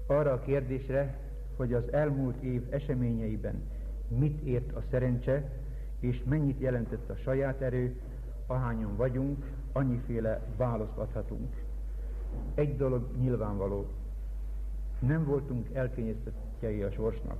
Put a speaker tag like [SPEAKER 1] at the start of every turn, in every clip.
[SPEAKER 1] Arra a kérdésre, hogy az elmúlt év eseményeiben mit ért a szerencse, és mennyit jelentett a saját erő, ahányan vagyunk, annyiféle választ adhatunk. Egy dolog nyilvánvaló, nem voltunk elkényeztettjei a sorsnak.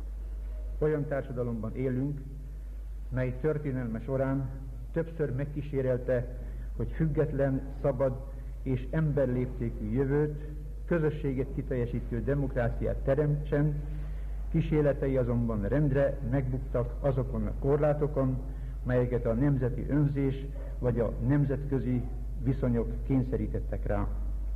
[SPEAKER 1] Olyan társadalomban élünk, mely történelme során többször megkísérelte, hogy független, szabad és emberléptékű jövőt, közösséget kiteljesítő demokráciát teremtsen, kísérletei azonban rendre megbuktak azokon a korlátokon, melyeket a nemzeti önzés vagy a nemzetközi viszonyok kényszerítettek rá.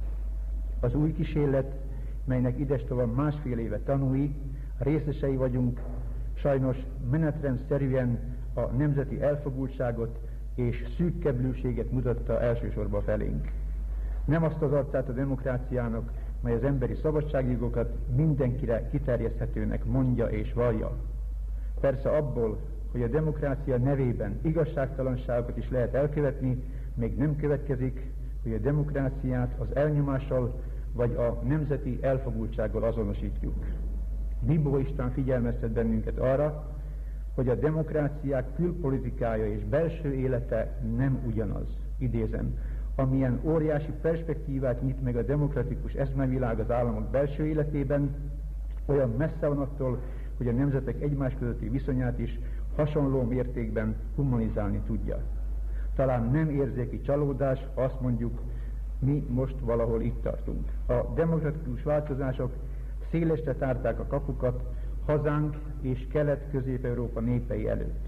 [SPEAKER 1] Az új kísérlet, melynek idestova másfél éve tanúi, részesei vagyunk, sajnos menetrendszerűen a nemzeti elfogultságot és szűkkeblűséget mutatta elsősorban felénk. Nem azt az arcát a demokráciának, mely az emberi szabadságjogokat mindenkire kiterjeszthetőnek mondja és vallja. Persze abból, hogy a demokrácia nevében igazságtalanságokat is lehet elkövetni, még nem következik, hogy a demokráciát az elnyomással vagy a nemzeti elfogultsággal azonosítjuk. Bibó István figyelmeztet bennünket arra, hogy a demokráciák külpolitikája és belső élete nem ugyanaz. Idézem, amilyen óriási perspektívát nyit meg a demokratikus eszmevilág az államok belső életében, olyan messze van attól, hogy a nemzetek egymás közötti viszonyát is hasonló mértékben humanizálni tudja. Talán nem érzéki csalódás, ha azt mondjuk, mi most valahol itt tartunk. A demokratikus változások szélesre tárták a kapukat hazánk és Kelet-Közép-Európa népei előtt.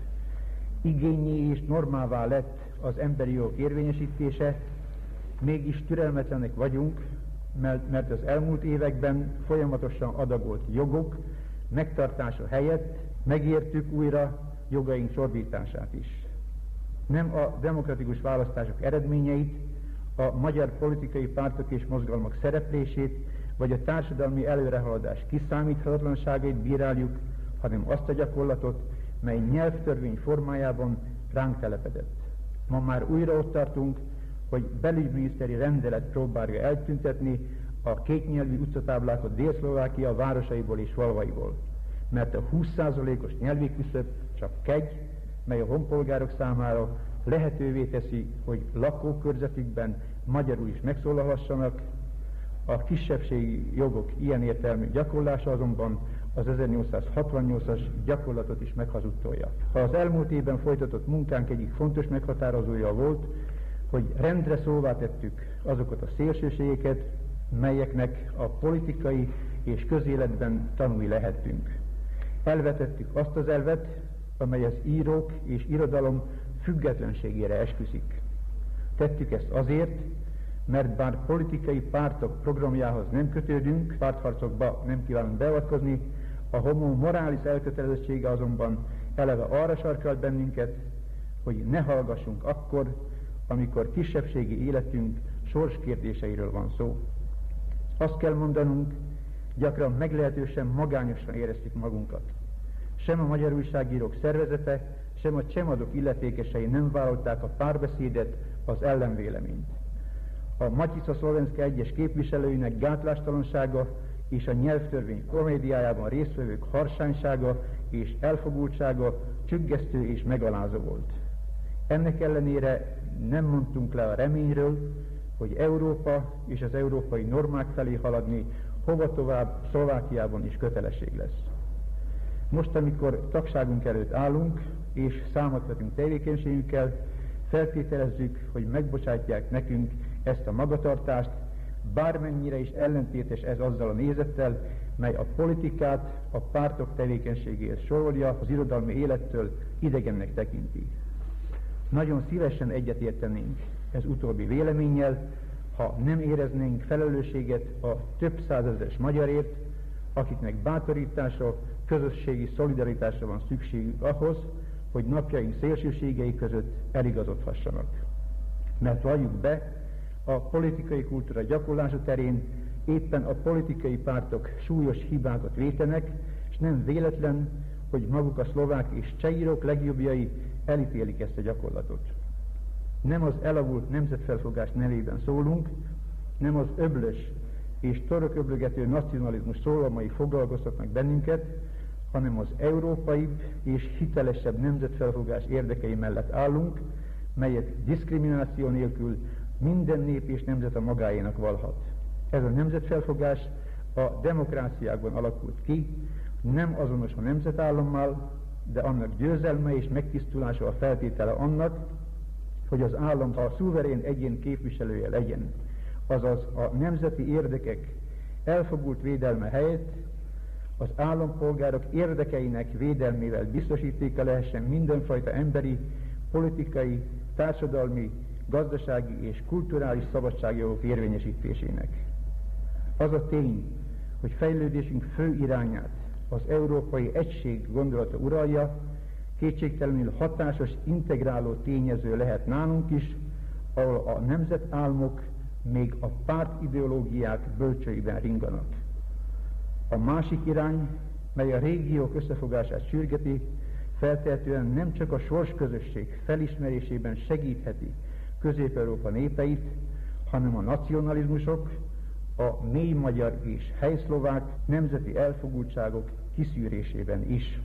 [SPEAKER 1] Igénnyé és normává lett az emberi jogok érvényesítése, mégis türelmetlenek vagyunk, mert az elmúlt években folyamatosan adagolt jogok megtartása helyett megértük újra jogaink csorbítását is. Nem a demokratikus választások eredményeit, a magyar politikai pártok és mozgalmak szereplését, vagy a társadalmi előrehaladás kiszámíthatatlanságait bíráljuk, hanem azt a gyakorlatot, mely nyelvtörvény formájában ránk telepedett. Ma már újra ott tartunk, hogy belügyminiszteri rendelet próbálja eltüntetni a kétnyelvű utcatáblákat Dél-Szlovákia városaiból és falvaiból. Mert a 20%-os nyelvi küszöb csak kegy, mely a honpolgárok számára lehetővé teszi, hogy lakókörzetükben magyarul is megszólalhassanak. A kisebbségi jogok ilyen értelmű gyakorlása azonban az 1868-as gyakorlatot is meghazudtolja. Ha az elmúlt évben folytatott munkánk egyik fontos meghatározója volt, hogy rendre szóvá tettük azokat a szélsőségeket, melyeknek a politikai és közéletben tanúi lehettünk. Elvetettük azt az elvet, amely az írók és irodalom függetlenségére esküszik. Tettük ezt azért, mert bár politikai pártok programjához nem kötődünk, pártharcokba nem kívánunk beavatkozni, a homo moralis elkötelezettsége azonban eleve arra sarkalt bennünket, hogy ne hallgassunk akkor, amikor kisebbségi életünk sorskérdéseiről van szó. Azt kell mondanunk, gyakran meglehetősen magányosan éreztük magunkat. Sem a Magyar Újságírók Szervezete, sem a Csemadok illetékesei nem vállalták a párbeszédet, az ellenvéleményt. A Matica Szlovenszka egyes képviselőinek gátlástalansága és a nyelvtörvény komédiájában résztvevők harsánysága és elfogultsága csüggesztő és megalázó volt. Ennek ellenére nem mondtunk le a reményről, hogy Európa és az európai normák felé haladni hova tovább Szlovákiában is kötelesség lesz. Most, amikor tagságunk előtt állunk, és számot vetünk tevékenységünkkel, feltételezzük, hogy megbocsátják nekünk ezt a magatartást, bármennyire is ellentétes ez azzal a nézettel, mely a politikát a pártok tevékenységéhez sorolja, az irodalmi élettől idegennek tekinti. Nagyon szívesen egyetértenénk ez utóbbi véleménnyel, ha nem éreznénk felelősséget a több százezeres magyarért, akiknek bátorításra, közösségi szolidaritásra van szükségük ahhoz, hogy napjaink szélsőségei között eligazodhassanak. Mert valljuk be, a politikai kultúra gyakorlása terén éppen a politikai pártok súlyos hibákat vétenek, és nem véletlen, hogy maguk a szlovák és cseh írók legjobbjai elítélik ezt a gyakorlatot. Nem az elavult nemzetfelfogás nevében szólunk, nem az öblös, és torököblögető nacionalizmus szólamai foglalkoztatnak bennünket, hanem az európaibb és hitelesebb nemzetfelfogás érdekei mellett állunk, melyet diszkrimináció nélkül minden nép és nemzet a magáénak valhat. Ez a nemzetfelfogás a demokráciákban alakult ki, nem azonos a nemzetállammal, de annak győzelme és megtisztulása a feltétele annak, hogy az állam a szuverén egyén képviselője legyen. Azaz a nemzeti érdekek elfogult védelme helyett az állampolgárok érdekeinek védelmével biztosítéka lehessen mindenfajta emberi, politikai, társadalmi, gazdasági és kulturális szabadságjogok érvényesítésének. Az a tény, hogy fejlődésünk fő irányát az európai egység gondolata uralja, kétségtelenül hatásos, integráló tényező lehet nálunk is, ahol a nemzetálmok még a pártideológiák bölcsőiben ringanak. A másik irány, mely a régiók összefogását sürgeti, feltehetően nem csak a sorsközösség felismerésében segítheti Közép-Európa népeit, hanem a nacionalizmusok, a mély magyar és helyszlovák nemzeti elfogultságok kiszűrésében is.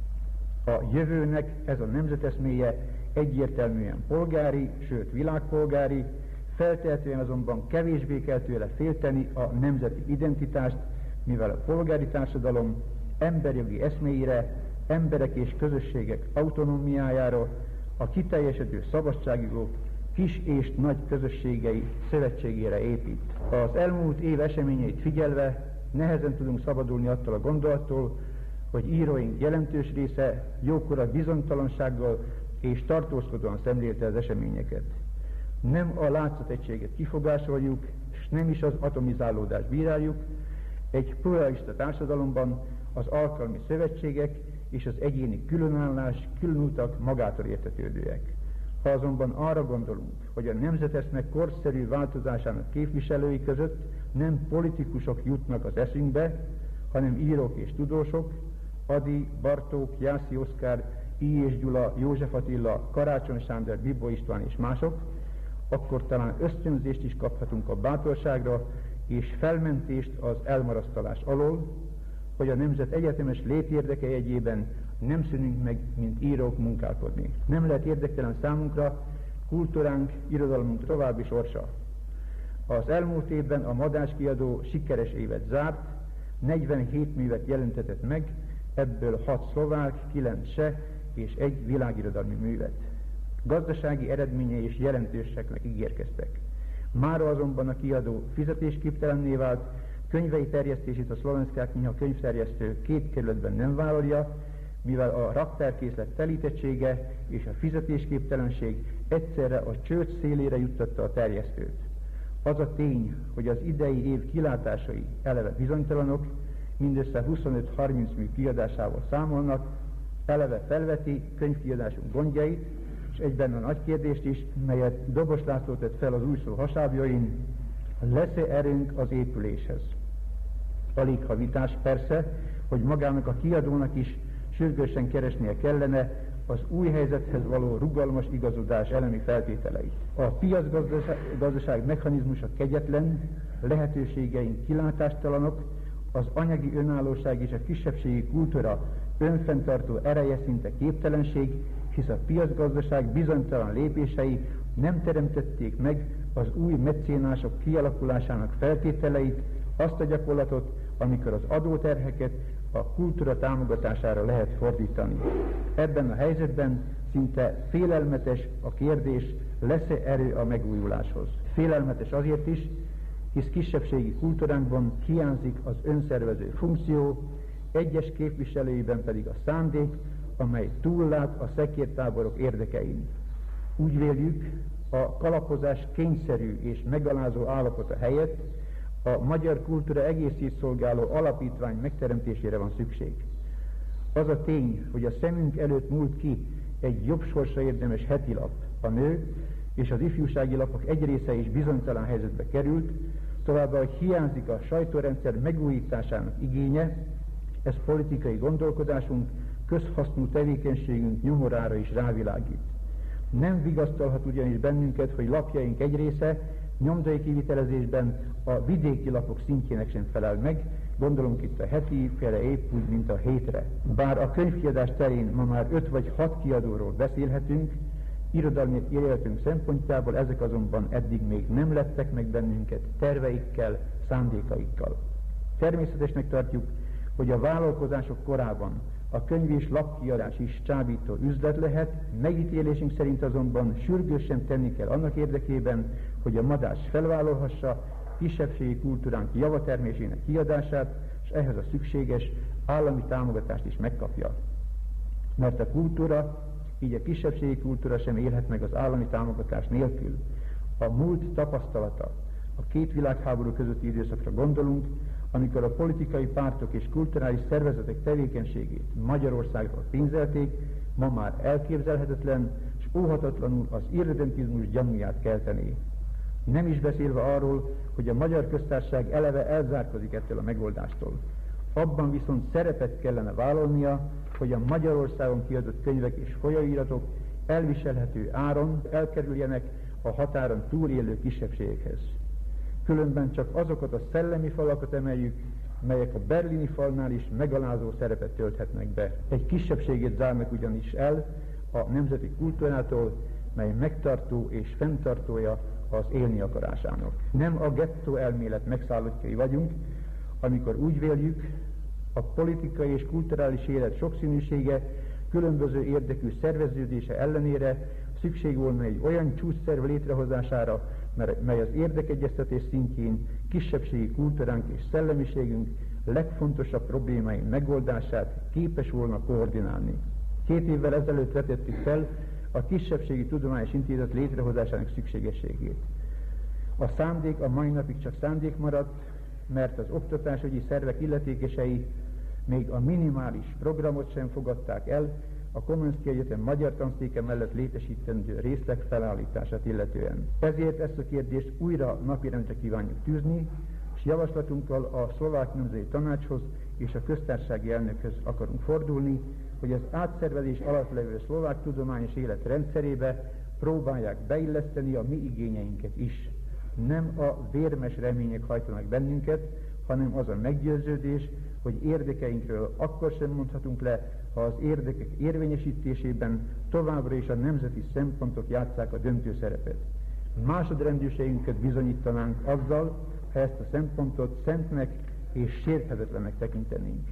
[SPEAKER 1] A jövőnek ez a nemzeteszméje egyértelműen polgári, sőt világpolgári, feltehetően azonban kevésbé kell tőle félteni a nemzeti identitást, mivel a polgári társadalom emberjogi eszméire, emberek és közösségek autonómiájára, a kiteljesedő szabadságjogok kis és nagy közösségei szövetségére épít. Az elmúlt év eseményeit figyelve nehezen tudunk szabadulni attól a gondolattól, hogy íróink jelentős része jókora bizonytalansággal és tartózkodóan szemlélte az eseményeket. Nem a látszategységet kifogásoljuk, és nem is az atomizálódást bíráljuk. Egy pluralista társadalomban az alkalmi szövetségek és az egyéni különállás, különutak magától értetődőek. Ha azonban arra gondolunk, hogy a nemzeteszme korszerű változásának képviselői között nem politikusok jutnak az eszünkbe, hanem írók és tudósok, Ady, Bartók, Jászi Oszkár, I. és Gyula, József Attila, Karácsony Sándor, Bibó István és mások, akkor talán ösztönzést is kaphatunk a bátorságra és felmentést az elmarasztalás alól, hogy a nemzet egyetemes létérdeke jegyében nem szűnünk meg, mint írók munkálkodni. Nem lehet érdektelen számunkra kultúránk, irodalmunk további sorsa. Az elmúlt évben a Madách kiadó sikeres évet zárt, 47 művet jelentetett meg, ebből 6 szlovák, 9 cseh és 1 világirodalmi művet. Gazdasági eredményei is jelentőseknek ígérkeztek. Mára azonban a kiadó fizetésképtelenné vált, könyvei terjesztését a Szlovenszká Kniha könyvterjesztő 2 kerületben nem vállalja, mivel a raktárkészlet telítettsége és a fizetésképtelenség egyszerre a csőd szélére juttatta a terjesztőt. Az a tény, hogy az idei év kilátásai eleve bizonytalanok, mindössze 25-30 mű kiadásával számolnak, eleve felveti könyvkiadásunk gondjait, és egyben a nagy kérdést is, melyet Dobos László tett fel az újszó hasábjain, lesz-e erőnk az épüléshez? Alig ha vitás persze, hogy magának a kiadónak is sürgősen keresnie kellene az új helyzethez való rugalmas igazodás elemi feltételeit. A piacgazdaság mechanizmusa kegyetlen, lehetőségeink kilátástalanok, az anyagi önállóság és a kisebbségi kultúra önfenntartó ereje szinte képtelenség, hisz a piacgazdaság bizonytalan lépései nem teremtették meg az új mecénások kialakulásának feltételeit, azt a gyakorlatot, amikor az adóterheket a kultúra támogatására lehet fordítani. Ebben a helyzetben szinte félelmetes a kérdés, lesz-e erő a megújuláshoz. Félelmetes azért is, hisz kisebbségi kultúránkban hiányzik az önszervező funkció, egyes képviselőiben pedig a szándék, amely túllát a szekértáborok érdekein. Úgy véljük, a kalapozás kényszerű és megalázó állapota helyett a magyar kultúra egészét szolgáló alapítvány megteremtésére van szükség. Az a tény, hogy a szemünk előtt múlt ki egy jobb sorsra érdemes hetilap, a Nő, és az ifjúsági lapok egy része is bizonytalan helyzetbe került, továbbá, hogy hiányzik a sajtórendszer megújításának igénye, ez politikai gondolkodásunk, közhasznú tevékenységünk nyomorára is rávilágít. Nem vigasztalhat ugyanis bennünket, hogy lapjaink egy része Nyomdai kivitelezésben a vidéki lapok szintjének sem felel meg, gondolunk itt a heti fele épp úgy, mint a hétre. Bár a könyvkiadás terén ma már 5 vagy 6 kiadóról beszélhetünk, irodalmi életünk szempontjából ezek azonban eddig még nem leptek meg bennünket terveikkel, szándékaikkal. Természetesnek tartjuk, hogy a vállalkozások korában a könyv és lapkiadás is csábító üzlet lehet, megítélésünk szerint azonban sürgősen tenni kell annak érdekében, hogy a Madách felvállalhassa kisebbségi kultúránk javatermésének kiadását, és ehhez a szükséges állami támogatást is megkapja. Mert a kultúra, így a kisebbségi kultúra sem élhet meg az állami támogatás nélkül. A múlt tapasztalata, a 2 világháború közötti időszakra gondolunk, amikor a politikai pártok és kulturális szervezetek tevékenységét Magyarországról pénzelték, ma már elképzelhetetlen és óhatatlanul az irredentizmus gyanúját keltené. Nem is beszélve arról, hogy a Magyar Köztársaság eleve elzárkozik ettől a megoldástól. Abban viszont szerepet kellene vállalnia, hogy a Magyarországon kiadott könyvek és folyóiratok elviselhető áron elkerüljenek a határon túlélő kisebbségekhez. Különben csak azokat a szellemi falakat emeljük, melyek a berlini falnál is megalázó szerepet tölthetnek be. Egy kisebbségét zárnak ugyanis el a nemzeti kultúrától, mely megtartó és fenntartója az élni akarásának. Nem a gettó elmélet megszállottjai vagyunk, amikor úgy véljük, a politikai és kulturális élet sokszínűsége, különböző érdekű szerveződése ellenére szükség volna egy olyan csúcsszerv létrehozására, mely az érdekegyeztetés szintjén kisebbségi kultúránk és szellemiségünk legfontosabb problémái megoldását képes volna koordinálni. 2 évvel ezelőtt vetettük fel a Kisebbségi Tudományos Intézet létrehozásának szükségességét. A szándék a mai napig csak szándék maradt, mert az oktatásügyi szervek illetékesei még a minimális programot sem fogadták el a Komenszki Egyetem magyar tanszéke mellett létesítendő részleg felállítását illetően. Ezért ezt a kérdést újra napirendre kívánjuk tűzni, és javaslatunkkal a Szlovák Nemzeti Tanácshoz és a köztársasági elnökhöz akarunk fordulni, hogy az átszervezés alatt levő szlovák tudományos élet rendszerébe próbálják beilleszteni a mi igényeinket is. Nem a vérmes remények hajtanak bennünket, hanem az a meggyőződés, hogy érdekeinkről akkor sem mondhatunk le, ha az érdekek érvényesítésében továbbra is a nemzeti szempontok játsszák a döntő szerepet. Másodrendűségünket bizonyítanánk azzal, ha ezt a szempontot szentnek és sérthetetlennek tekintenénk.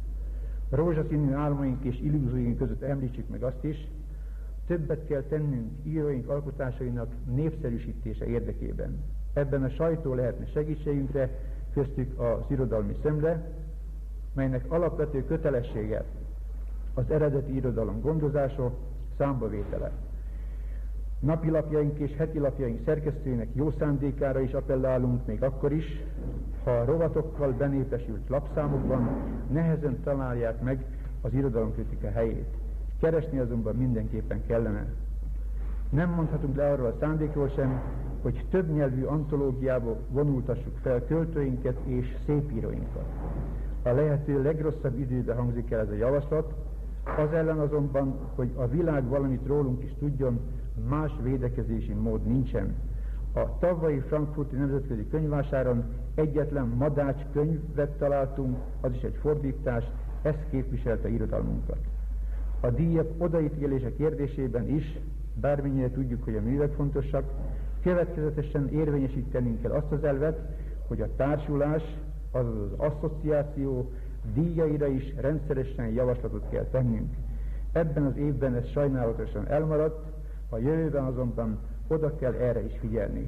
[SPEAKER 1] Rózsaszínű álmaink és illúzióink között említsük meg azt is, többet kell tennünk íróink alkotásainak népszerűsítése érdekében. Ebben a sajtó lehetne segítségünkre, köztük az irodalmi szemle, melynek alapvető kötelessége az eredeti irodalom gondozása, számbavétele. Napilapjaink és hetilapjaink szerkesztőinek jó szándékára is appellálunk még akkor is, ha a rovatokkal benépesült lapszámokban nehezen találják meg az irodalomkritika helyét. Keresni azonban mindenképpen kellene. Nem mondhatunk le arról a szándékról sem, hogy többnyelvű antológiába vonultassuk fel költőinket és szépíróinkat. A lehető legrosszabb időben hangzik el ez a javaslat, az ellen azonban, hogy a világ valamit rólunk is tudjon, más védekezési mód nincsen. A tavalyi frankfurti nemzetközi könyvvásáron egyetlen Madách könyvet találtunk, az is egy fordítás, ez képviselte irodalmunkat. A díjak odaítélése kérdésében is, bármennyire tudjuk, hogy a művek fontosak, következetesen érvényesítenünk kell azt az elvet, hogy a társulás, azaz az asszociáció díjaira is rendszeresen javaslatot kell tennünk. Ebben az évben ez sajnálatosan elmaradt, a jövőben azonban oda kell erre is figyelni.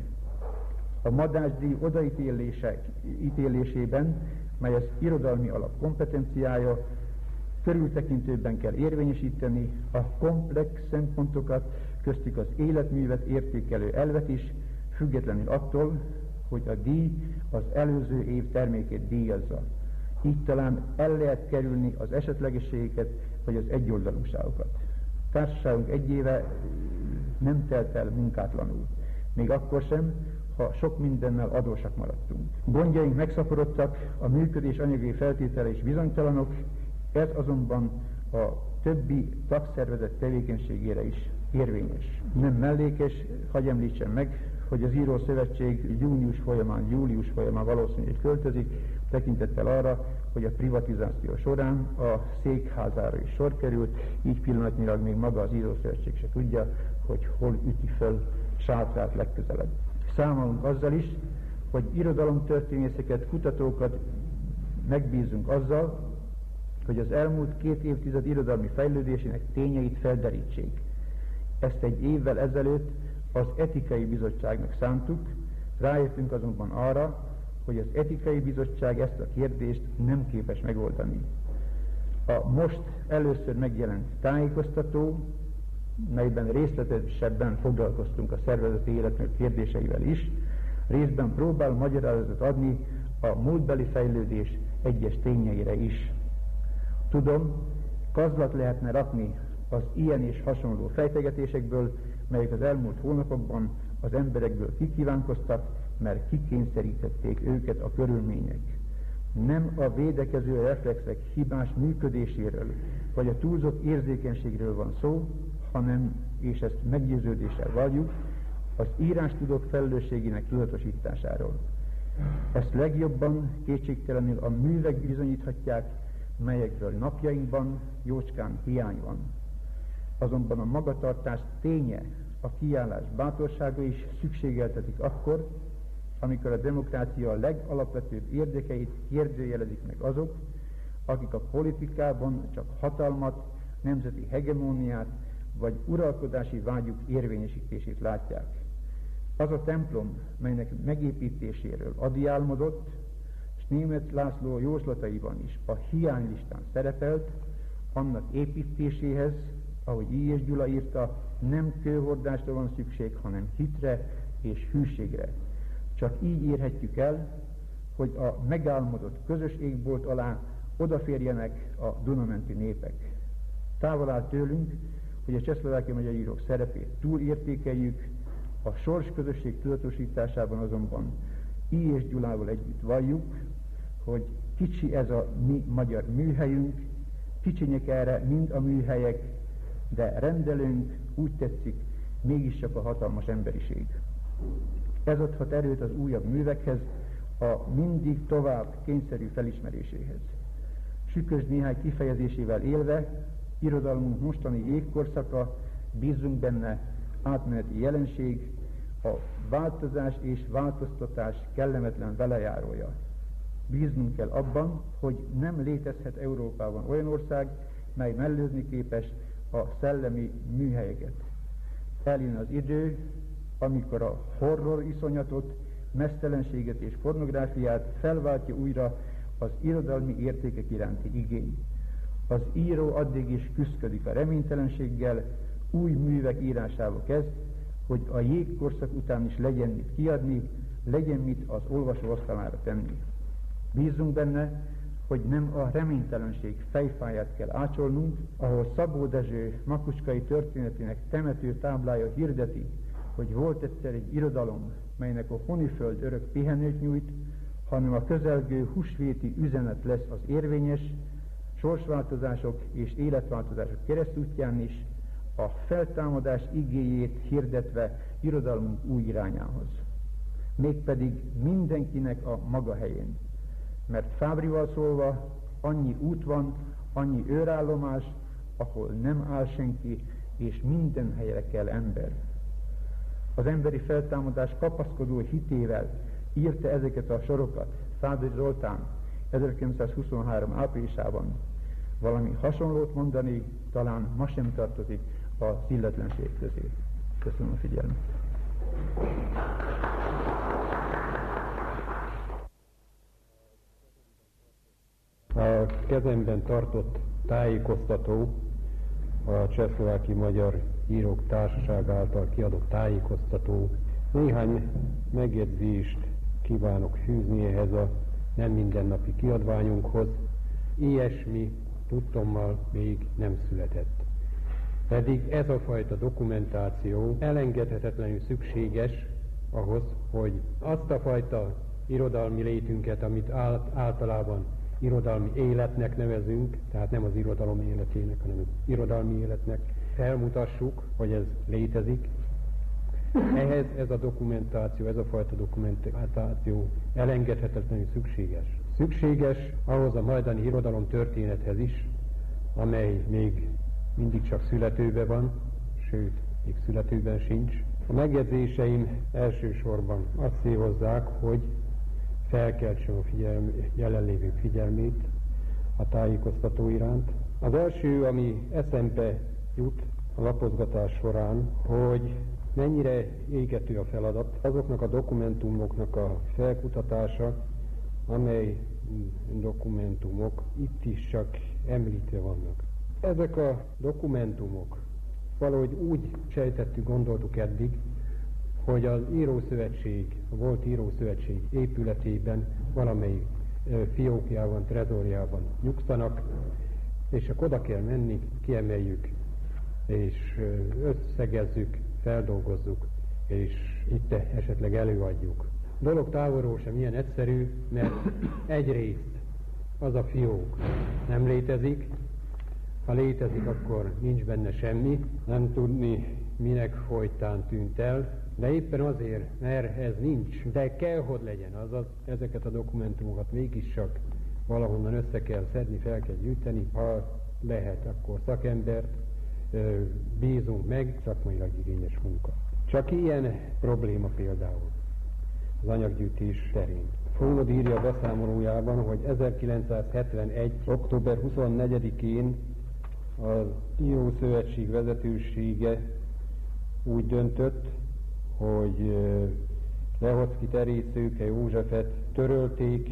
[SPEAKER 1] A Madách-díj odaítélésében, mely az irodalmi alap kompetenciája, körültekintőbben kell érvényesíteni a komplex szempontokat, köztük az életművet értékelő elvet is, függetlenül attól, hogy a díj az előző év termékét díjazza. Így talán el lehet kerülni az esetlegességeket, vagy az egyoldalúságokat. Társaságunk 1 éve nem telt el munkátlanul, még akkor sem, ha sok mindennel adósak maradtunk. Gondjaink megszaporodtak, a működés anyagi feltétele is bizonytalanok, ez azonban a többi tagszervezet tevékenységére is érvényes. Nem mellékes, hadd említsem meg, hogy az Írószövetség július folyamán valószínűleg költözik, tekintettel arra, hogy a privatizáció során a székházára is sor került, így pillanatnyilag még maga az Írószövetség se tudja, hogy hol üti föl sátrát legközelebb. Számolunk azzal is, hogy irodalomtörténészeket, kutatókat megbízunk azzal, hogy az elmúlt 2 évtized irodalmi fejlődésének tényeit felderítsék. Ezt egy évvel ezelőtt az Etikai Bizottságnak szántuk, rájöttünk azonban arra, hogy az Etikai Bizottság ezt a kérdést nem képes megoldani. A most először megjelent tájékoztató, melyben részletesebben foglalkoztunk a szervezeti életnek kérdéseivel is, részben próbál magyarázatot adni a múltbeli fejlődés egyes tényeire is. Tudom, kazlat lehetne rakni az ilyen és hasonló fejtegetésekből, melyek az elmúlt hónapokban az emberekből kikívánkoztak, mert kikényszerítették őket a körülmények. Nem a védekező reflexek hibás működéséről, vagy a túlzott érzékenységről van szó, hanem, és ezt meggyőződéssel valljuk, az írástudók felelősségének tudatosításáról. Ezt legjobban kétségtelenül a művek bizonyíthatják, melyekről napjainkban jócskán hiány van. Azonban a magatartás ténye, a kiállás bátorsága is szükségeltetik akkor, amikor a demokrácia a legalapvetőbb érdekeit kérdőjelezik meg azok, akik a politikában csak hatalmat, nemzeti hegemóniát vagy uralkodási vágyuk érvényesítését látják. Az a templom, melynek megépítéséről Ady álmodott, és Németh László jóslataiban is a hiánylistán szerepelt, annak építéséhez, ahogy I. Gyula írta, nem kőhordásra van szükség, hanem hitre és hűségre. Csak így érhetjük el, hogy a megálmodott közös égbolt alá odaférjenek a Duna-menti népek. Távol áll tőlünk, hogy a csehszlovákiai magyar írók szerepét túlértékeljük, a sorsközösség tudatosításában azonban I. Gyulával együtt valljuk, hogy kicsi ez a mi magyar műhelyünk, kicsinyek erre mind a műhelyek, de rendelőnk, úgy tetszik, mégiscsak a hatalmas emberiség. Ez adhat erőt az újabb művekhez, a mindig tovább kényszerű felismeréséhez. Sükös néhány kifejezésével élve, irodalmunk mostani jégkorszaka, bízunk benne, átmeneti jelenség, a változás és változtatás kellemetlen velejárója. Bíznunk kell abban, hogy nem létezhet Európában olyan ország, mely mellőzni képes a szellemi műhelyeket. Eljön az idő, amikor a horror iszonyatot, meztelenséget és pornográfiát felváltja újra az irodalmi értékek iránti igény. Az író addig is küszködik a reménytelenséggel, új művek írásával kezd, hogy a jégkorszak után is legyen mit kiadni, legyen mit az olvasó asztalára tenni. Bízunk benne, hogy nem a reménytelenség fejfáját kell ácsolnunk, ahol Szabó Dezső makuskai történetének temető táblája hirdeti, hogy volt egyszer egy irodalom, melynek a honiföld örök pihenőt nyújt, hanem a közelgő húsvéti üzenet lesz az érvényes, sorsváltozások és életváltozások keresztútján is, a feltámadás igéjét hirdetve irodalmunk új irányához. Mégpedig mindenkinek a maga helyén. Mert Fábrival szólva, annyi út van, annyi őrállomás, ahol nem áll senki, és minden helyre kell ember. Az emberi feltámadás kapaszkodó hitével írta ezeket a sorokat Fábri Zoltán 1923 áprilisában. Valami hasonlót mondani talán ma sem tartozik az illetlenség közé. Köszönöm a figyelmet.
[SPEAKER 2] A kezemben tartott tájékoztató a Csehszlovákiai Magyar Írók Társaság által kiadott tájékoztató. Néhány megjegyzést kívánok fűzni ehhez a nem mindennapi kiadványunkhoz. Ilyesmi tudtommal még nem született. Pedig ez a fajta dokumentáció elengedhetetlenül szükséges ahhoz, hogy azt a fajta irodalmi létünket, amit általában irodalmi életnek nevezünk, tehát nem az irodalom életének, hanem az irodalmi életnek felmutassuk, hogy ez létezik, Ehhez ez a dokumentáció, ez a fajta dokumentáció elengedhetetlenül szükséges. Szükséges ahhoz a majdani irodalom történethez is, amely még mindig csak születőben van, sőt, még születőben sincs. A megjegyzéseim elsősorban azt célozzák, hogy felkeltsem a jelenlévők figyelmét a tájékoztató iránt. Az első, ami eszembe jut a lapozgatás során, hogy mennyire égető a feladat azoknak a dokumentumoknak a felkutatása, amely dokumentumok itt is csak említve vannak. Ezek a dokumentumok valahogy úgy sejtettük, gondoltuk eddig, hogy az írószövetség, a volt írószövetség épületében, valamelyik fiókjában, trezorjában nyugszanak, és akkor oda kell menni, kiemeljük, és összegezzük, feldolgozzuk, és itt esetleg előadjuk. A dolog távolról sem ilyen egyszerű, mert egyrészt az a fiók nem létezik, ha létezik, akkor nincs benne semmi, nem tudni, minek folytán tűnt el, de éppen azért, mert ez nincs, de kell, hogy legyen, azaz ezeket a dokumentumokat mégiscsak valahonnan össze kell szedni, fel kell gyűjteni, ha lehet, akkor szakembert bízunk meg, szakmailag igényes munka. Csak ilyen probléma például az anyaggyűjtés terén. Fónod írja a beszámolójában, hogy 1971. október 24-én az írószövetség vezetősége úgy döntött, hogy Lehocki Teréz, Szőke Józsefet törölték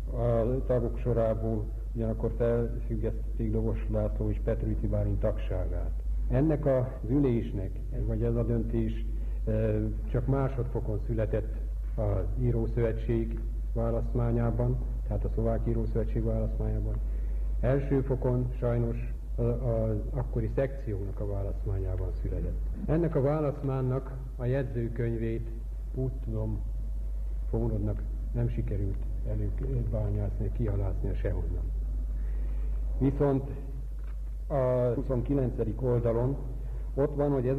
[SPEAKER 2] a tagok sorából, ugyanakkor felfüggesztették Dobos László és Petőfi Bálint tagságát. Ennek az ülésnek, vagy ez a döntés csak másodfokon született az írószövetség választmányában, tehát a szlovák írószövetség választmányában. Első fokon sajnos az akkori szekciónak a választmányában született. Ennek a választmánynak a jegyzőkönyvét, úgy tudom, Fónodnak nem sikerült előbányászni, kihalászni sehonnan. Viszont a 29. oldalon ott van, hogy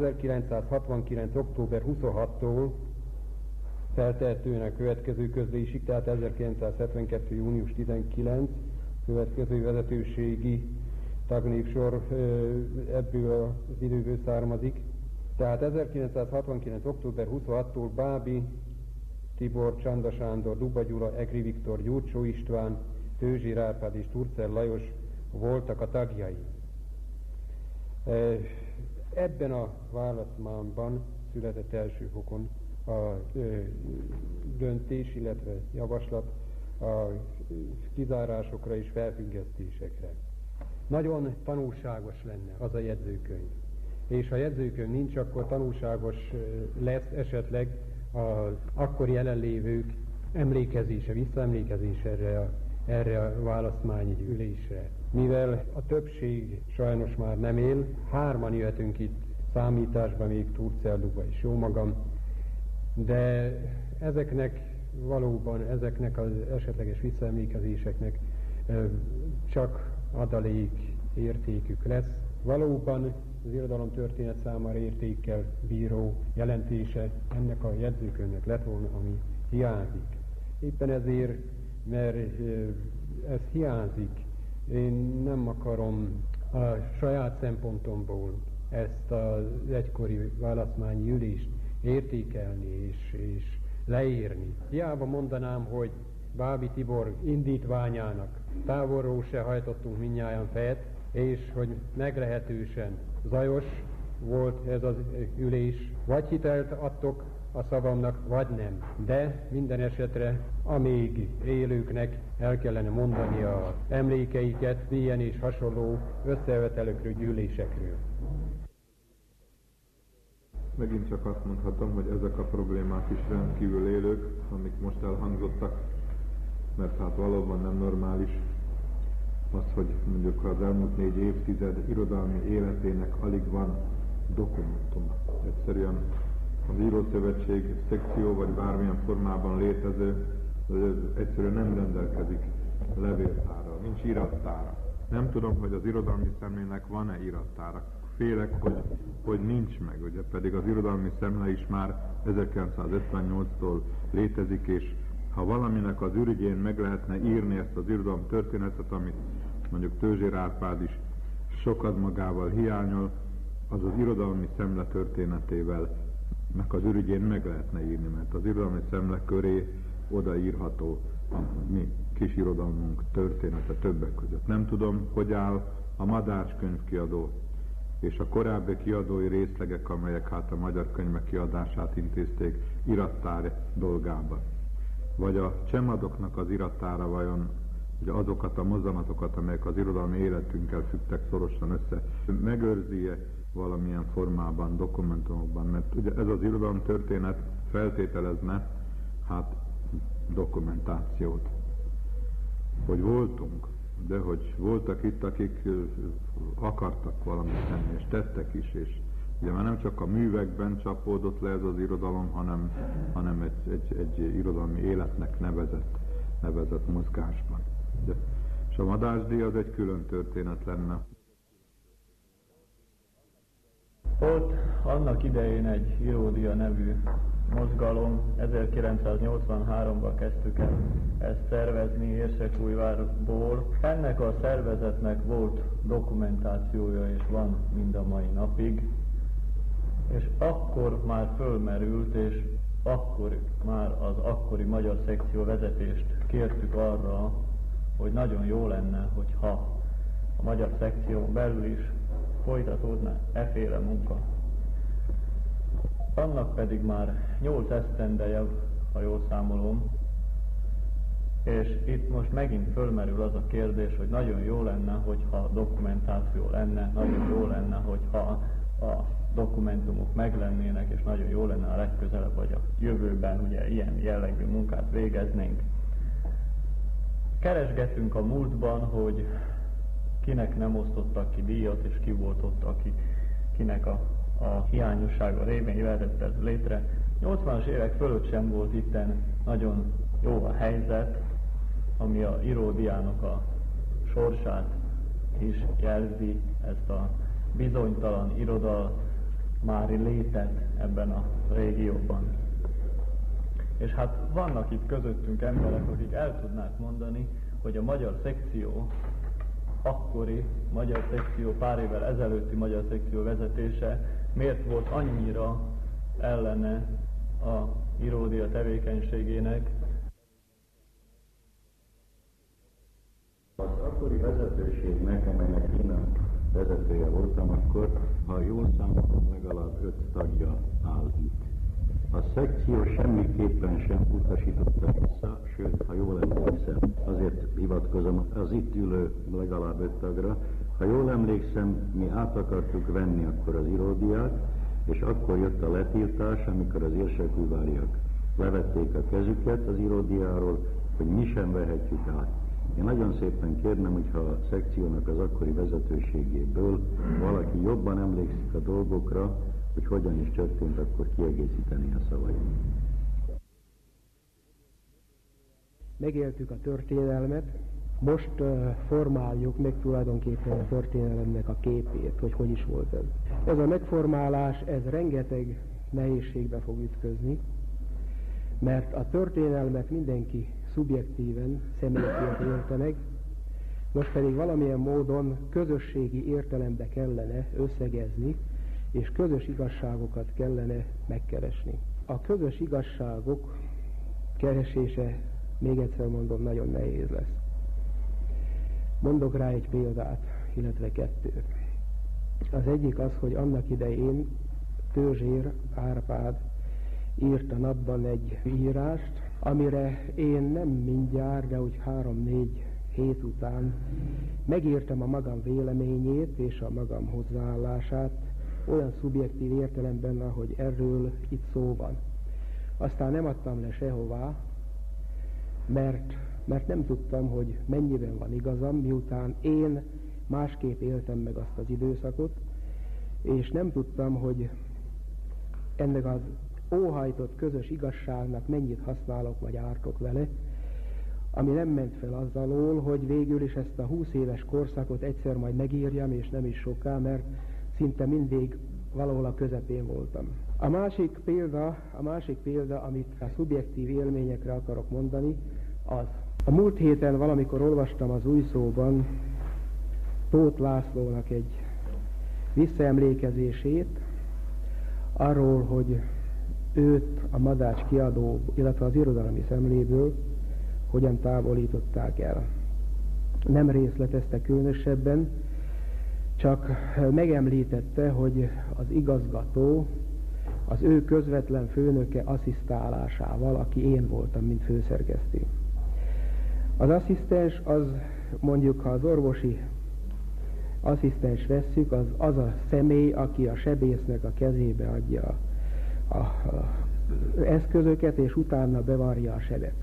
[SPEAKER 2] 1969. október 26-tól feltehetően a következő közlésig, tehát 1972. június 19 következő vezetőségi tagnévsor ebből az időből származik. Tehát 1969. október 26-tól Bábi Tibor, Csanda Sándor, Duba Gyula, Egri Viktor, Gyurcsó István, Tőzsér Árpád és Turcer Lajos voltak a tagjai. Ebben a választmányban született első fokon a döntés, illetve javaslat a kizárásokra és felfüggesztésekre. Nagyon tanulságos lenne az a jegyzőkönyv. És ha jegyzőkönyv nincs, akkor tanulságos lesz esetleg az akkori jelenlévők emlékezése, visszaemlékezése erre a választmányi ülésre. Mivel a többség sajnos már nem él, 3-an jöhetünk itt számításba, még Turcel, Duba és jó magam, de ezeknek az esetleges visszaemlékezéseknek csak adalék értékük lesz. Valóban az irodalom történet számára értékkel bíró jelentése ennek a jegyzőkönyvnek lett volna, ami hiányzik. Éppen ezért, mert ez hiányzik, én nem akarom a saját szempontomból ezt az egykori választmányi ülést értékelni és leírni. Hiába mondanám, hogy Bábi Tibor indítványának távolról se hajtottunk mindnyájan fejet, és hogy meglehetősen zajos volt ez az ülés. Vagy hitelt adtok a szavamnak, vagy nem. De minden esetre, amíg élőknek el kellene mondani a emlékeiket ilyen és hasonló összejövetelekről, gyűlésekről.
[SPEAKER 3] Megint csak azt mondhatom, hogy ezek a problémák is rendkívül élők, amik most elhangzottak, mert hát valóban nem normális az, hogy mondjuk az elmúlt 4 évtized irodalmi életének alig van dokumentuma. Egyszerűen az írószövetség szekció vagy bármilyen formában létező egyszerűen nem rendelkezik levéltárral, nincs irattára. Nem tudom, hogy az irodalmi személynek van-e irattára. félek, hogy nincs meg, ugye, pedig az irodalmi szemle is már 1958-tól létezik, és ha valaminek az ürügyén meg lehetne írni ezt az irodalom történetet, amit mondjuk Tőzsér Árpád is sokat magával hiányol, az irodalmi szemle történetével meg az ürügyén meg lehetne írni, mert az irodalmi szemle köré odaírható a mi kis irodalmunk története többek között. Nem tudom, hogy áll a Madách könyvkiadó és a korábbi kiadói részlegek, amelyek hát a magyar könyvek kiadását intézték irattár dolgába. Vagy a Csemadoknak az irattára vajon ugye azokat a mozzanatokat, amelyek az irodalmi életünkkel függtek szorosan össze, megőrzi-e valamilyen formában, dokumentumokban, mert ugye ez az irodalom történet feltételezne hát dokumentációt. Hogy voltunk, de hogy voltak itt, akik akartak valamit tenni, és tettek is, és ugye már nem csak a művekben csapódott le ez az irodalom, hanem egy irodalmi életnek nevezett mozgásban. Ugye? És a Madách-díj az egy külön történet lenne.
[SPEAKER 4] Volt annak idején egy Íródia nevű mozgalom, 1983-ban kezdtük el ezt szervezni Érsekújvárból. Ennek a szervezetnek volt dokumentációja, és van mind a mai napig. És akkor már fölmerült, és akkor már az akkori magyar szekció vezetést kértük arra, hogy nagyon jó lenne, hogyha a magyar szekción belül is folytatódna efféle munka. Annak pedig már 8 esztendeje, ha jól számolom, és itt most megint fölmerül az a kérdés, hogy nagyon jó lenne, hogyha dokumentáció lenne, nagyon jó lenne, hogyha a dokumentumok meglennének, és nagyon jó lenne a legközelebb, vagy a jövőben ugye ilyen jellegű munkát végeznénk. Keresgetünk a múltban, hogy kinek nem osztottak ki díjat, és ki volt ott, kinek a hiányossága révén jöhetett ez létre. 80-as évek fölött sem volt itten nagyon jó a helyzet, ami a íródiának a sorsát is jelzi, ezt a bizonytalan irodalmári létet ebben a régióban. És hát vannak itt közöttünk emberek, akik el tudnák mondani, hogy a magyar szekció, akkori magyar szekció, pár évvel ezelőtti magyar szekció vezetése miért volt annyira ellene a Íródia tevékenységének.
[SPEAKER 5] Az akkori vezetőségnek, amelynek én a vezetője voltam, akkor, ha jól számolom, legalább 5 tagja áll itt. A szekció semmiképpen sem utasította vissza, sőt, ha jól emlékszem, azért hivatkozom az itt ülő legalább 5 tagra, ha jól emlékszem, mi át akartuk venni akkor az Íródiát, és akkor jött a letiltás, amikor az érsekújváriak levették a kezüket az Íródiáról, hogy mi sem vehetjük át. Én nagyon szépen kérnem, hogyha a szekciónak az akkori vezetőségéből valaki jobban emlékszik a dolgokra, hogy hogyan is történt, akkor kiegészíteni a szavaim.
[SPEAKER 6] Megéltük a történelmet, most formáljuk meg tulajdonképpen a történelemnek a képét, hogy is volt ez. Ez a megformálás, ez rengeteg nehézségbe fog ütközni, mert a történelmet mindenki szubjektíven, személyként élte meg, most pedig valamilyen módon közösségi értelembe kellene összegezni, és közös igazságokat kellene megkeresni. A közös igazságok keresése, még egyszer mondom, nagyon nehéz lesz. Mondok rá egy példát, illetve 2. Az egyik az, hogy annak idején Tőzsér Árpád írt a napban egy írást, amire én nem mindjárt, de úgy 3-4 hét után megírtam a magam véleményét és a magam hozzáállását, olyan szubjektív értelemben, ahogy erről itt szó van. Aztán nem adtam le sehová, mert nem tudtam, hogy mennyiben van igazam, miután én másképp éltem meg azt az időszakot, és nem tudtam, hogy ennek az óhajtott közös igazságnak mennyit használok vagy ártok vele, ami nem ment fel az alól, hogy végül is ezt a 20 éves korszakot egyszer majd megírjam, és nem is soká, mert szinte mindig valahol a közepén voltam. A másik példa, amit a szubjektív élményekre akarok mondani, az. A múlt héten valamikor olvastam az Új Szóban Tóth Lászlónak egy visszaemlékezését arról, hogy őt a Madács kiadó, illetve az irodalmi szemléből hogyan távolították el. Nem részletezte különösebben, csak megemlítette, hogy az igazgató az ő közvetlen főnöke asszisztálásával, aki én voltam, mint főszerkesztő. Az asszisztens az, mondjuk, ha az orvosi asszisztens vesszük, az a személy, aki a sebésznek a kezébe adja az eszközöket, és utána bevarja a sebet.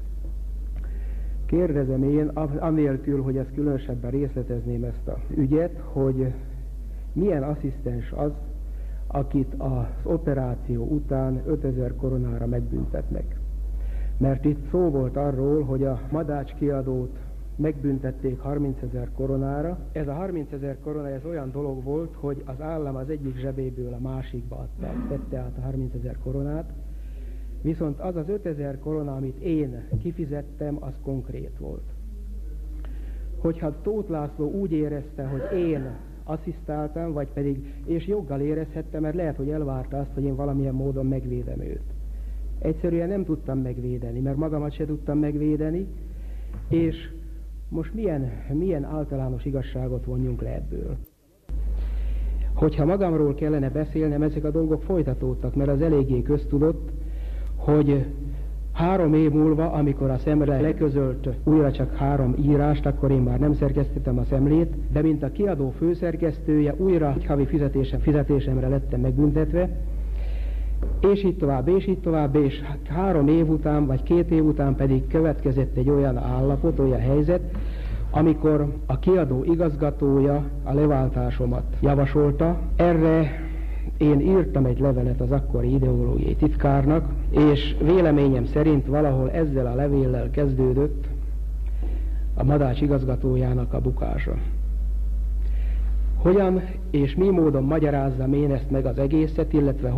[SPEAKER 6] Kérdezem én, anélkül, hogy ezt különösebben részletezném ezt a ügyet, hogy milyen asszisztens az, akit az operáció után 5000 koronára megbüntetnek. Mert itt szó volt arról, hogy a Madács kiadót megbüntették 30 000 koronára. Ez a 30 000 korona, ez olyan dolog volt, hogy az állam az egyik zsebéből a másikba tette át a 30 000 koronát, viszont az az 5000 korona, amit én kifizettem, az konkrét volt. Hogyha Tóth László úgy érezte, hogy én asszisztáltam, vagy pedig, és joggal érezhette, mert lehet, hogy elvárta azt, hogy én valamilyen módon megvédem őt. Egyszerűen nem tudtam megvédeni, mert magamat se tudtam megvédeni, és most milyen általános igazságot vonjunk le ebből? Hogyha magamról kellene beszélnem, ezek a dolgok folytatódtak, mert az eléggé köztudott, hogy 3 év múlva, amikor a Szemle leközölt újra csak 3 írást, akkor én már nem szerkesztettem a Szemlét, de mint a kiadó főszerkesztője újra egy havi fizetésemre lettem megbüntetve, és így tovább, és 3 év után, vagy 2 év után pedig következett egy olyan állapot, olyan helyzet, amikor a kiadó igazgatója a leváltásomat javasolta. Erre én írtam egy levelet az akkori ideológiai titkárnak, és véleményem szerint valahol ezzel a levéllel kezdődött a Madács igazgatójának a bukása. Hogyan és mi módon magyarázzam én ezt meg az egészet, illetve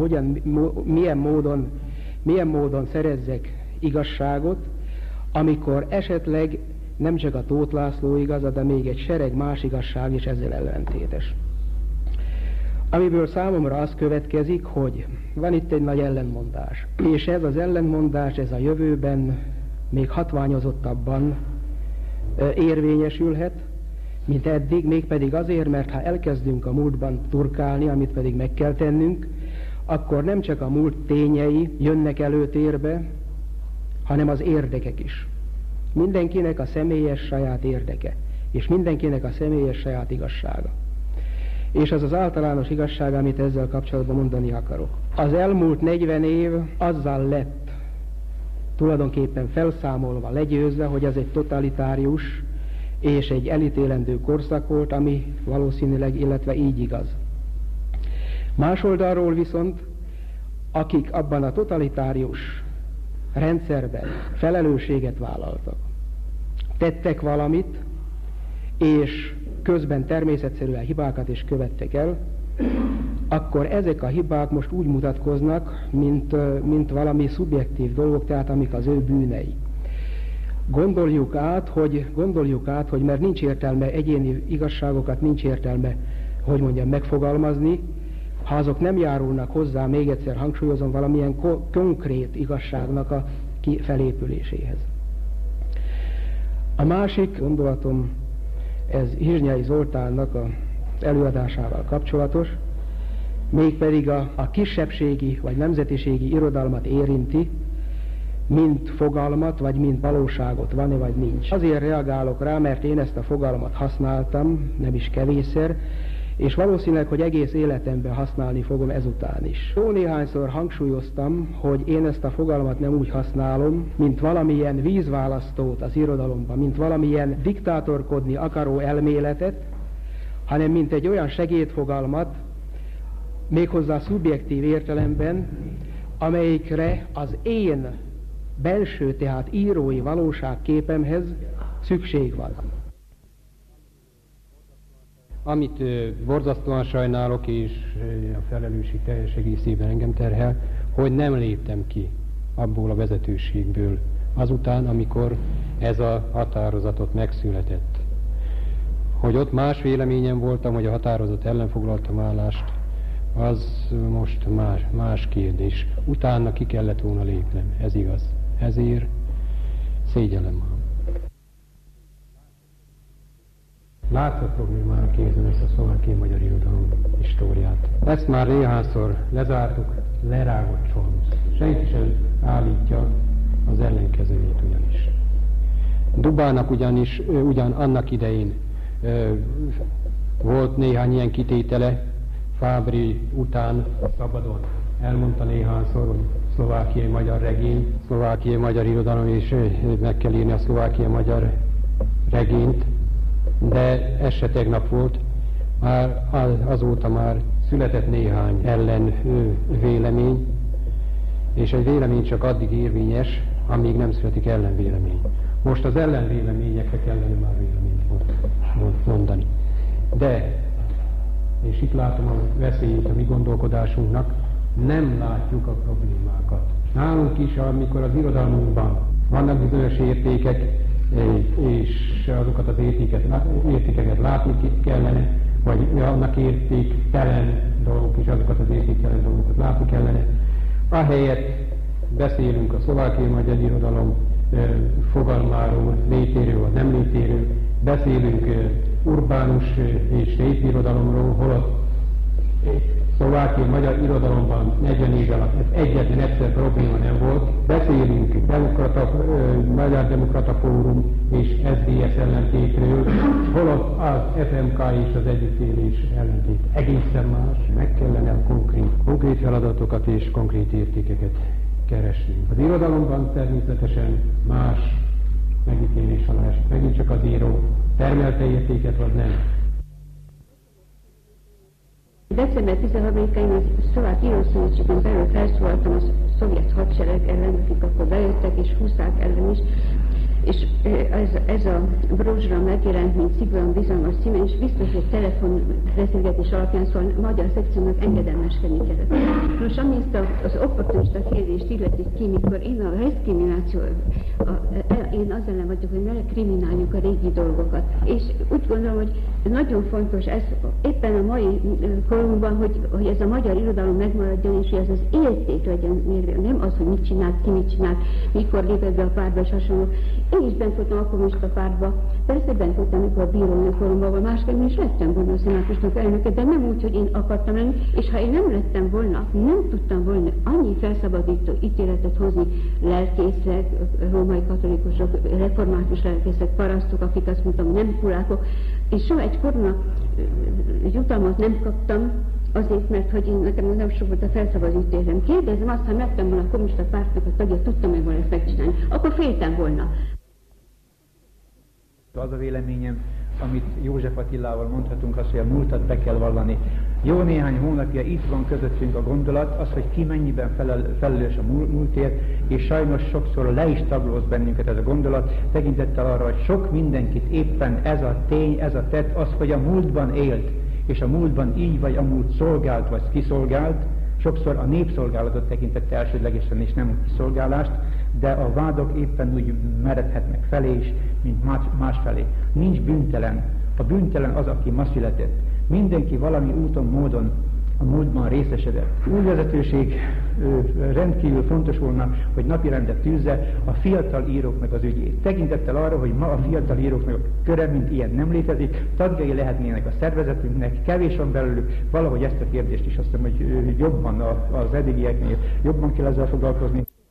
[SPEAKER 6] milyen módon szerezzek igazságot, amikor esetleg nem csak a Tóth László igaza, de még egy sereg más igazság is ezzel ellentétes. Amiből számomra az következik, hogy van itt egy nagy ellentmondás, és ez az ellentmondás, ez a jövőben még hatványozottabban érvényesülhet, mint eddig, mégpedig azért, mert ha elkezdünk a múltban turkálni, amit pedig meg kell tennünk, akkor nem csak a múlt tényei jönnek előtérbe, hanem az érdekek is. Mindenkinek a személyes saját érdeke, és mindenkinek a személyes saját igazsága. És az az általános igazság, amit ezzel kapcsolatban mondani akarok. Az elmúlt 40 év azzal lett tulajdonképpen felszámolva, legyőzve, hogy ez egy totalitárius és egy elítélendő korszak volt, ami valószínűleg, illetve így igaz. Más oldalról viszont, akik abban a totalitárius rendszerben felelősséget vállaltak, tettek valamit, és közben természetszerűen hibákat is követtek el, akkor ezek a hibák most úgy mutatkoznak, mint valami szubjektív dolgok, tehát amik az ő bűnei. Gondoljuk át, hogy mert nincs értelme egyéni igazságokat, nincs értelme, megfogalmazni, ha azok nem járulnak hozzá, még egyszer hangsúlyozom, valamilyen konkrét igazságnak a felépüléséhez. A másik gondolatom, ez Hizsnyai Zoltánnak az előadásával kapcsolatos, mégpedig a kisebbségi vagy nemzetiségi irodalmat érinti, mint fogalmat, vagy mint valóságot, van-e vagy nincs. Azért reagálok rá, mert én ezt a fogalmat használtam, nem is kevésszer, és valószínűleg, hogy egész életemben használni fogom ezután is. Jó néhányszor hangsúlyoztam, hogy én ezt a fogalmat nem úgy használom, mint valamilyen vízválasztót az irodalomban, mint valamilyen diktátorkodni akaró elméletet, hanem mint egy olyan segédfogalmat, méghozzá szubjektív értelemben, amelyikre az én belső, tehát írói valóságképemhez szükség van.
[SPEAKER 2] amit borzasztóan sajnálok, és a felelősség teljes egészében engem terhel, hogy nem léptem ki abból a vezetőségből azután, amikor ez a határozatot megszületett. Hogy ott más véleményem voltam, hogy a határozat ellen foglaltam állást, az most más kérdés. Utána ki kellett volna lépnem, ez igaz. Ezért szégyellem magam. Látszat problémának érzem ezt a szlovákiai magyar irodalom históriát. Ezt már néhányszor lezártuk, lerágott csont. Senki sem állítja az ellenkezőjét ugyanis. Dubának ugyan annak idején volt néhány ilyen kitétele, Fábry után szabadon elmondta néhányszor, hogy szlovákiai magyar regény, szlovákiai magyar irodalom, és meg kell írni a szlovákiai magyar regényt, de ez se tegnap volt, már azóta már született néhány ellen vélemény, és egy vélemény csak addig érvényes, amíg nem születik ellenvélemény. Most az ellenvéleményekre kellene már véleményt mondani. De, és itt látom a veszélyét a mi gondolkodásunknak, nem látjuk a problémákat. Nálunk is, amikor az irodalmunkban vannak bizonyos értékek, és azokat az értékeket látni kellene, vagy annak értéktelen dolgok, és azokat az értéktelen dolgokat látni kellene. Ahelyett beszélünk a szlovákiai magyar irodalom fogalmáról, létéről vagy nem létéről, beszélünk urbánus és népirodalomról, holott szlovákiai magyar irodalomban 40 év alatt ez egyetlen egyszer probléma nem volt. Beszélünk Magyar Demokrata Fórum és SZDSZ ellentétről, holott az FMK és az együttélés ellentét egészen más. Meg kellene konkrét feladatokat és konkrét értékeket keresni. Az irodalomban természetesen más megítélés alá esik. Megint csak az író termelte értéket, vagy nem.
[SPEAKER 7] December 13-án a szlovák írószövetségen belül felszólaltam a szovjet hadsereg ellen, akik akkor bejöttek, és húzták ellen is, és ez a brózsra megjelent, mint szigorúan bizalmas címe, és biztos, hogy telefonbeszélgetés alapján szóval a magyar szekciónak engedelmeskedni kellett. Most ami ezt az opportunista kérdést illeti ki, mikor én a diszkrimináció, én az ellen vagyok, hogy ne krimináljuk a régi dolgokat. És úgy gondolom, hogy nagyon fontos ez éppen a mai korunkban, hogy ez a magyar irodalom megmaradjon, és hogy ez az érték legyen mérve, nem az, hogy mit csinált, ki mit csinált, mikor lépett be a pártba, és hasonló. Én is bent voltam a kommunista pártba, persze bent voltam, amikor bírónő koromban, másképpen is lettem volna a szenátusnak elnöke, de nem úgy, hogy én akartam lenni, és ha én nem lettem volna, nem tudtam volna annyi felszabadító ítéletet hozni lelkészek, római katolikusok, református lelkészek, parasztok, akik azt mondtam, nem kulákok, és soha egy korona jutalmat nem kaptam, azért, mert hogy én nekem nem sok volt a felszabadítésem. Kérdezem azt, ha lettem volna a kommunista pártnak a tagja, tudtam meg volna ezt megcsinálni, akkor féltem volna.
[SPEAKER 1] Az a véleményem, amit József Attilával mondhatunk, az, hogy a múltat be kell vallani. Jó néhány hónapja itt van közöttünk a gondolat, az, hogy ki mennyiben felelős a múltért, és sajnos sokszor le is taglóz bennünket ez a gondolat, tekintettel arra, hogy sok mindenkit éppen ez a tény, ez a tett, az, hogy a múltban élt, és a múltban így vagy amúgy szolgált, vagy kiszolgált, sokszor a népszolgálatot tekintette elsődlegesen, és nem kiszolgálást, de a vádok éppen úgy meredhetnek felé is, mint másfelé. Nincs bűntelen. A bűntelen az, aki ma született. Mindenki valami úton, módon a múltban részesedett. Új vezetőség rendkívül fontos volna, hogy napirendre tűzze a fiatal íróknak az ügyét. Tekintettel arra, hogy ma a fiatal íróknak a köre, mint ilyen nem létezik, tagjai lehetnének a szervezetünknek, kevés van belőlük, valahogy ezt a kérdést is azt hiszem, hogy jobban az eddigieknél jobban kell ezzel foglalkozni.